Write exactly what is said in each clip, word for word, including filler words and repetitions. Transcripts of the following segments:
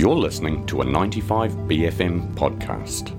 You're listening to a ninety-five B F M podcast.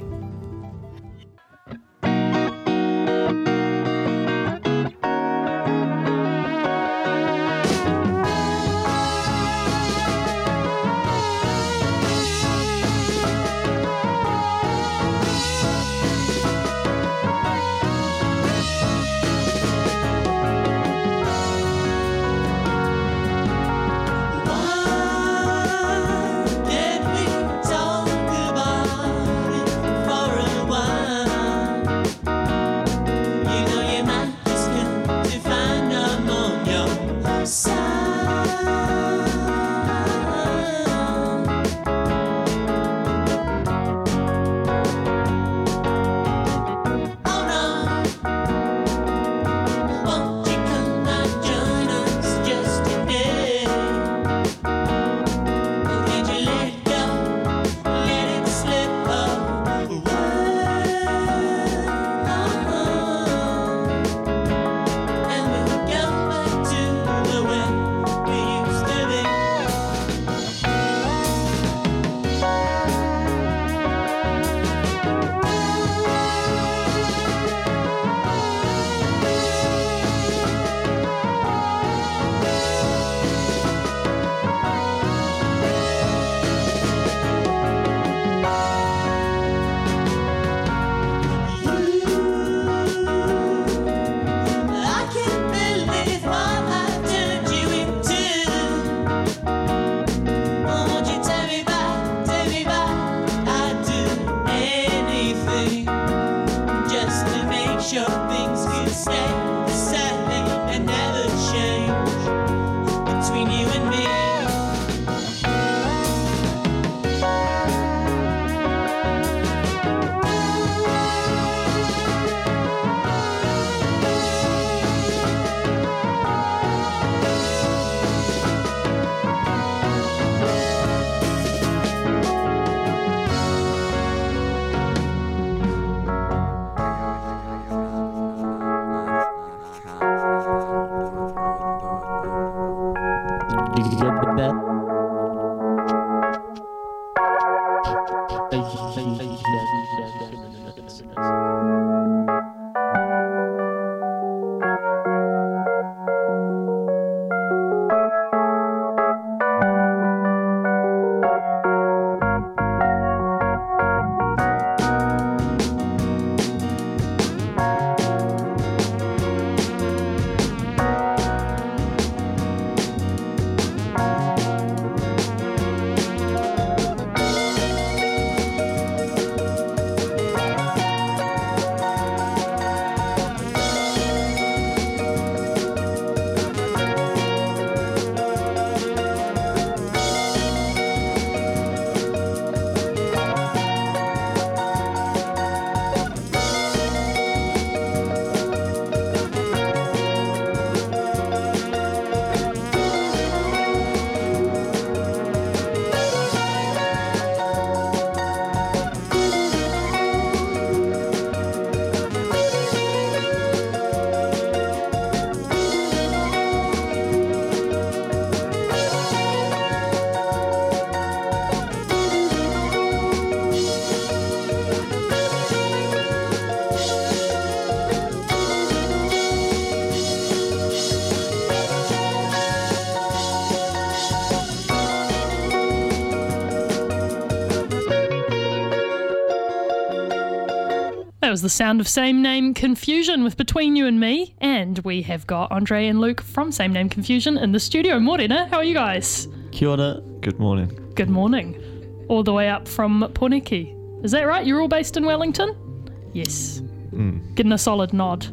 Was the sound of Same Name Confusion with Between You and Me, and we have got Andre and Luke from Same Name Confusion in the studio. Morena, how are you guys? Kia ora. Good morning. Good morning. All the way up from Poneke. Is that right? You're all based in Wellington? Yes. Mm. Getting a solid nod.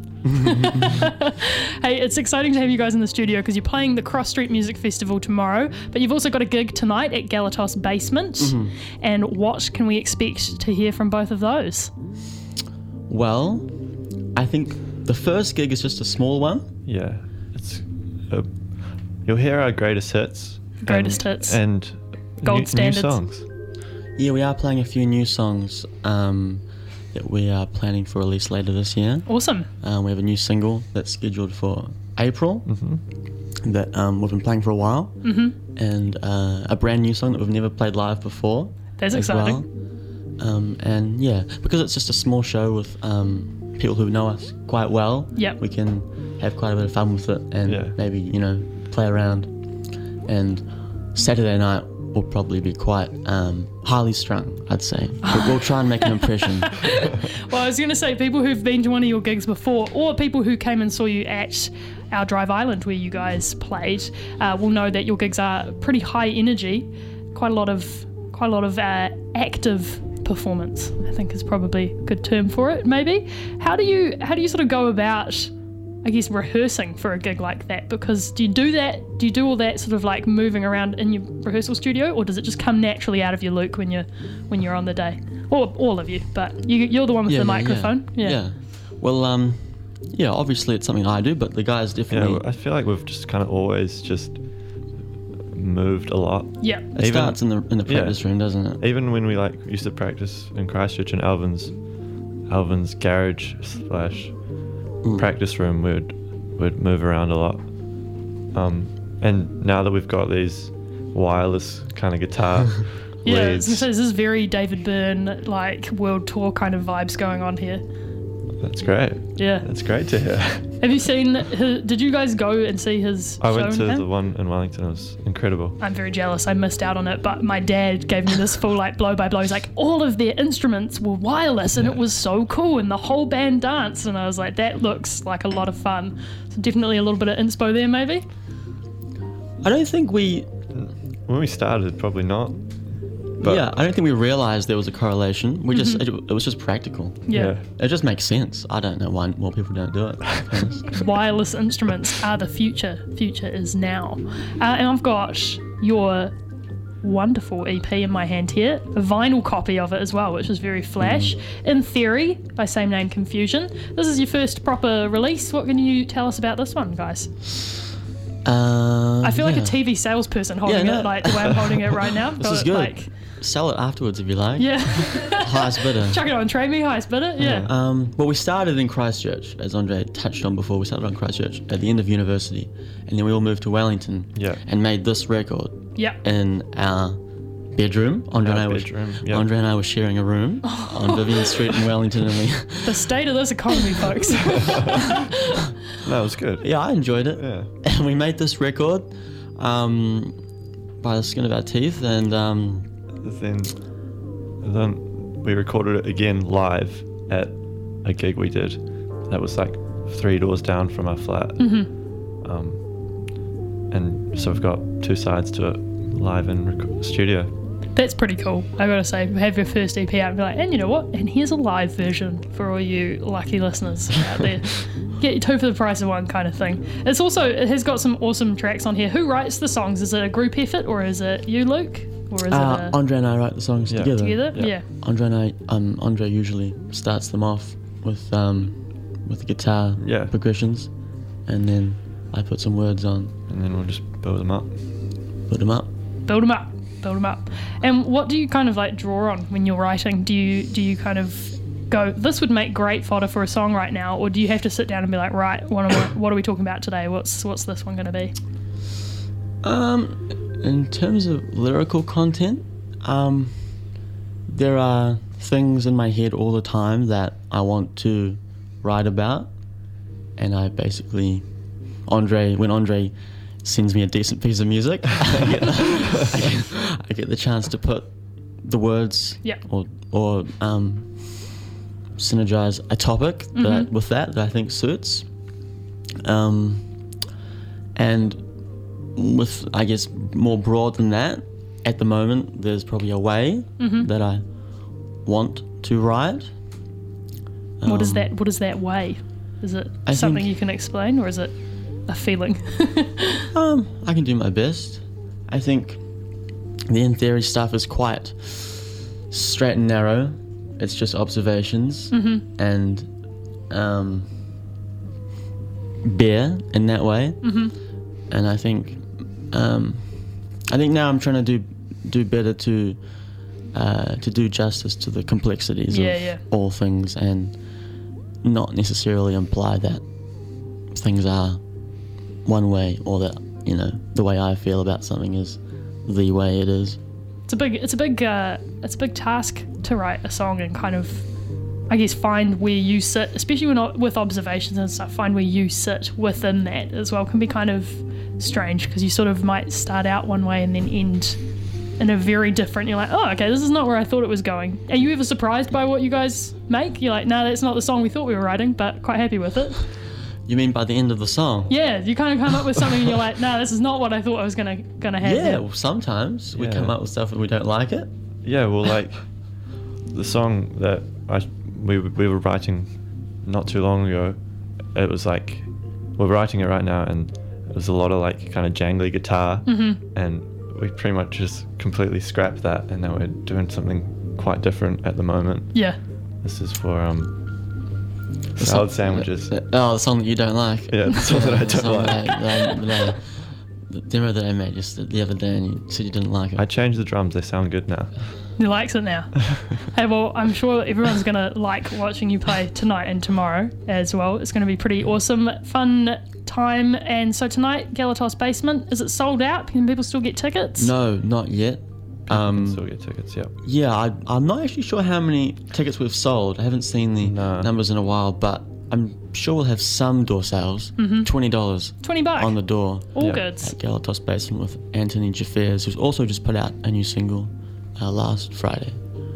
Hey, it's exciting to have you guys in the studio because you're playing the Cross Street Music Festival tomorrow, but you've also got a gig tonight at Galatos Basement. Mm-hmm. And what can we expect to hear from both of those? Well, I think the first gig is just a small one. Yeah, it's a, you'll hear our greatest hits, greatest and, hits, and gold new, standards. New songs. Yeah, we are playing a few new songs um, that we are planning for release later this year. Awesome. Um, we have a new single that's scheduled for April. Mm-hmm. That um, we've been playing for a while, mm-hmm. and uh, a brand new song that we've never played live before. That's as exciting. Well. Um, and yeah, because it's just a small show with um, people who know us quite well, Yep. we can have quite a bit of fun with it and Yeah. maybe, you know, play around. And Saturday night will probably be quite um, highly strung, I'd say. But we'll try and make an impression. Well, I was going to say, people who've been to one of your gigs before, or people who came and saw you at our Drive Island where you guys played, uh, will know that your gigs are pretty high energy, quite a lot of quite a lot of uh, active performance, I think is probably a good term for it, maybe. How do you how do you sort of go about, I guess, rehearsing for a gig like that? Because do you do that, do you do all that sort of like moving around in your rehearsal studio, or does it just come naturally out of your Luke when you're when you're on the day? Or all of you, but you, you're the one with Yeah, the yeah, microphone. Yeah. yeah. Well, um, yeah, obviously it's something I do, but the guys Yeah, definitely... I feel like we've just kind of always just moved a lot. Yeah. It even- starts in the in the yeah. practice room, doesn't it? Even when we like used to practice in Christchurch and Alvin's, Alvin's garage slash Mm. practice room, we'd we'd move around a lot. Um, and now that we've got these wireless kind of guitar Yeah, I was leads, gonna say, this is very David Byrne, like world tour kind of vibes going on here. that's great. Yeah. That's great to hear. Have you seen his, did you guys go and see his I show went in to town? the one in Wellington. It was incredible. I'm very jealous. I missed out on it, but my dad gave me this full like blow by blow. He's like, all of their instruments were wireless, and it was so cool, and the whole band danced, and I was like, that looks like a lot of fun. So definitely a little bit of inspo there, maybe. I don't think we... When we started, probably not. But yeah, I don't think we realised there was a correlation. We just... Mm-hmm. It, it was just practical. Yeah. It just makes sense. I don't know why more people don't do it. to be honest. Wireless instruments are the future. Future is now. Uh, and I've got your wonderful E P in my hand here, a vinyl copy of it as well, which is very flash. In Theory, by same name Confusion. This is your first proper release. What can you tell us about this one, guys? Uh, I feel like yeah. a T V salesperson holding Yeah, no. it, like the way I'm holding it right now. This Got is it, good. Like, Sell it afterwards if you like. yeah. Highest bidder. Chuck it on, trade me, highest bidder. Yeah. Um, well, we started in Christchurch, as Andre touched on before. We started on Christchurch at the end of university, and then we all moved to Wellington Yeah. and made this record Yeah. in our bedroom. Andre, Our and I, bedroom, was, yeah. Andre and I were sharing a room on Vivian Street in Wellington, and we, The state of this economy, folks. No, it was good. yeah, I enjoyed it. Yeah. And we made this record um, by the skin of our teeth, and um, Then, then we recorded it again live at a gig we did. That was like three doors down from our flat. Mm-hmm. Um, and so we've got two sides to it, live and rec- studio. That's pretty cool. I gotta say, have your first E P out and be like, and you know what? And here's a live version for all you lucky listeners out there. Get two for the price of one kind of thing. It's also, it has got some awesome tracks on here. Who writes the songs? Is it a group effort, or is it you, Luke? Or is uh, it a, Andre and I write the songs Yeah. together. together? Yeah. Yeah. Andre and I, um, Andre usually starts them off with um, with the guitar Yeah. progressions, and then I put some words on, And then we'll just build them up. put them up. Build them up. Build them up. And what do you kind of like draw on when you're writing? Do you do you kind of go, this would make great fodder for a song right now, or do you have to sit down and be like, right, what am I, what are we talking about today? What's what's this one going to be? Um, in terms of lyrical content, um, there are things in my head all the time that I want to write about, and I basically, Andre, when Andre sends me a decent piece of music, I get, I get, I get the chance to put the words Yeah. or or um, synergize a topic that with that that I think suits. Um, and with, I guess, more broad than that, at the moment, there's probably a way that I want to write. What is Um, that? What is that way? Is it I something think- you can explain, or is it a feeling? Um, I can do my best. I think the in theory stuff is quite straight and narrow. It's just observations and um, bare in that way. Mm-hmm. And I think um, I think now I'm trying to do do better to uh, to do justice to the complexities Yeah, of yeah. all things, and not necessarily imply that things are one way, or that, you know, the way I feel about something is the way it is. It's a big, it's a big, uh, it's a big task to write a song and kind of, I guess, find where you sit, especially when with observations and stuff. Find where you sit within that as well can be kind of strange because you sort of might start out one way and then end in a very different. You're like, oh, okay, this is not where I thought it was going. Are you ever surprised by what you guys make? You're like, no, that's not the song we thought we were writing, but quite happy with it. You mean by the end of the song? Yeah, you kind of come up with something and you're like, no, this is not what I thought I was gonna gonna have. Yeah, well, sometimes we Yeah. come up with stuff and we don't like it. Yeah, well, like the song that I we we were writing not too long ago, it was like we're writing it right now, and it was a lot of like kind of jangly guitar, Mm-hmm. and we pretty much just completely scrapped that, and now we're doing something quite different at the moment. Yeah. This is for um The salad song- sandwiches. the- the- oh, the song that you don't like. Yeah, the song that I The don't song like. that I- that I- that I- the demo that I made just the- the other day, and you said you didn't like it. I changed the drums; they sound good now. He likes it now. Hey, well, I'm sure everyone's going to like watching you play tonight and tomorrow as well. It's going to be pretty awesome, fun time. And so tonight, Galatos Basement, is it sold out? Can people still get tickets? No, not yet. Um, Still get tickets. Yep. yeah, I, I'm not actually sure how many tickets we've sold. I haven't seen the No. numbers in a while, but I'm sure we'll have some door sales. Mm-hmm. twenty dollars twenty bucks. on the door All Yeah. goods. at Galatos Basement with Anthony Jaffers, who's also just put out a new single uh, last Friday.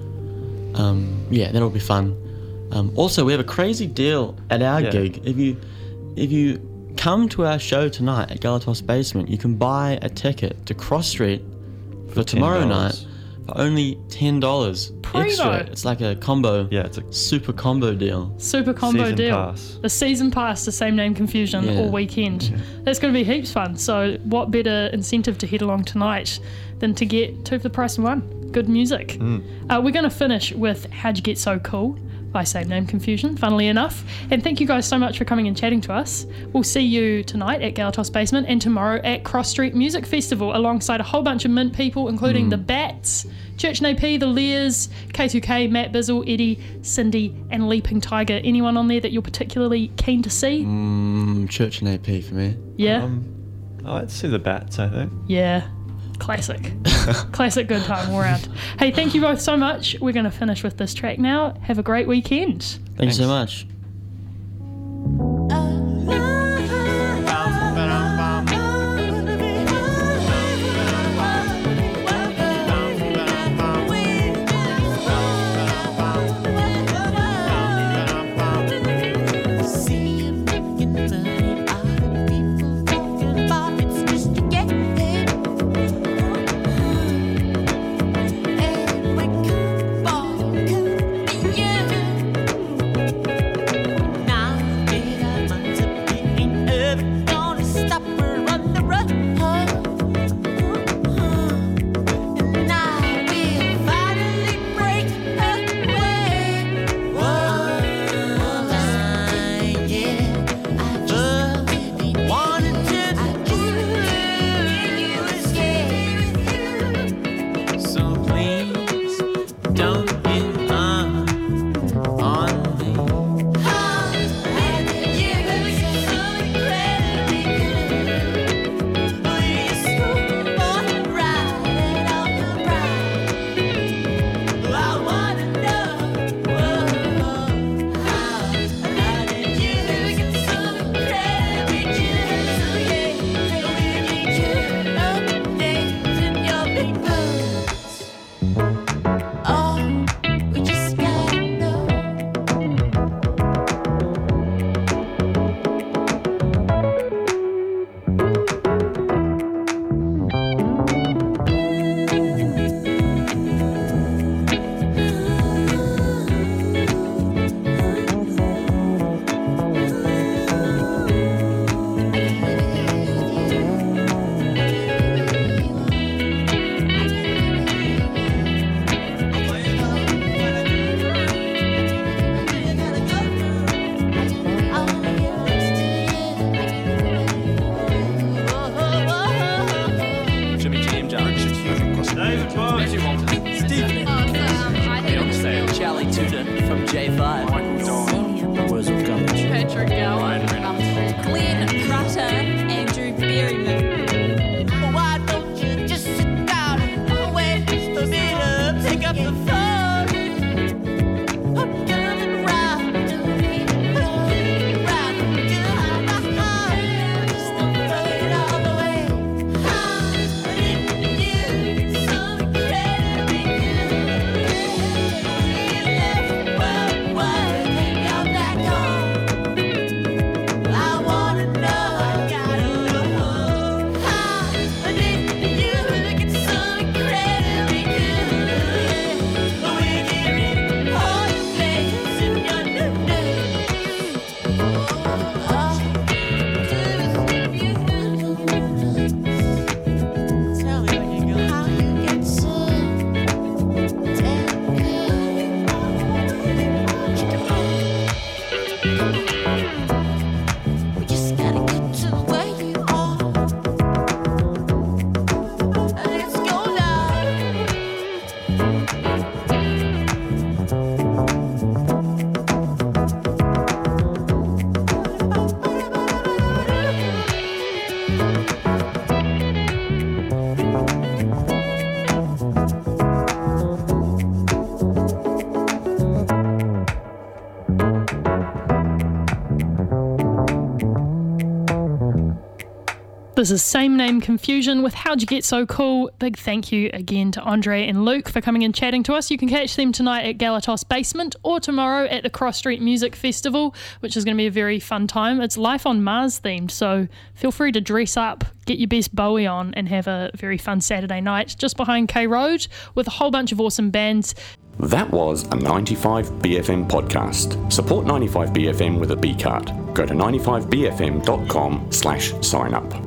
Um, yeah, that'll be fun. Um, also, we have a crazy deal at our Yeah. gig. If you if you come to our show tonight at Galatos Basement, you can buy a ticket to Cross Street for, tomorrow ten night dollars. for only ten dollars Primo. extra. It's like a combo, Yeah, it's a super combo deal. Super combo season deal. pass. The season pass, the same name confusion Yeah. all weekend. That's going to be heaps fun. So, what better incentive to head along tonight than to get two for the price of one? Good music. Mm. Uh, we're going to finish with How'd You Get So Cool by Same Name Confusion, funnily enough. And thank you guys so much for coming and chatting to us. We'll see you tonight at Galatos Basement and tomorrow at Cross Street Music Festival alongside a whole bunch of Mint people, including the Bats, Church N A P, the Lears, K two K, Matt Bizzle, Eddie, Cindy, and Leaping Tiger. Anyone on there that you're particularly keen to see? Mm, Church and A P for me. Yeah? Um, I like to see the Bats, I think. Yeah. Classic. Classic good time all around. Hey, thank you both so much. We're going to finish with this track now. Have a great weekend. Thank you so Thanks. much. Charlie Tudor from J five. Where's it coming? Patrick Gowan, Glenn Rutter, Andrew Berryman. Why don't you just sit down? This is Same Name Confusion with How'd You Get So Cool. Big thank you again to Andre and Luke for coming and chatting to us. You can catch them tonight at Galatos Basement or tomorrow at the Cross Street Music Festival, which is going to be a very fun time. It's Life on Mars themed, so feel free to dress up, get your best Bowie on and have a very fun Saturday night just behind K Road with a whole bunch of awesome bands. That was a ninety-five B F M podcast. Support ninety-five B F M with a B card. Go to ninety-five B F M dot com slash sign up.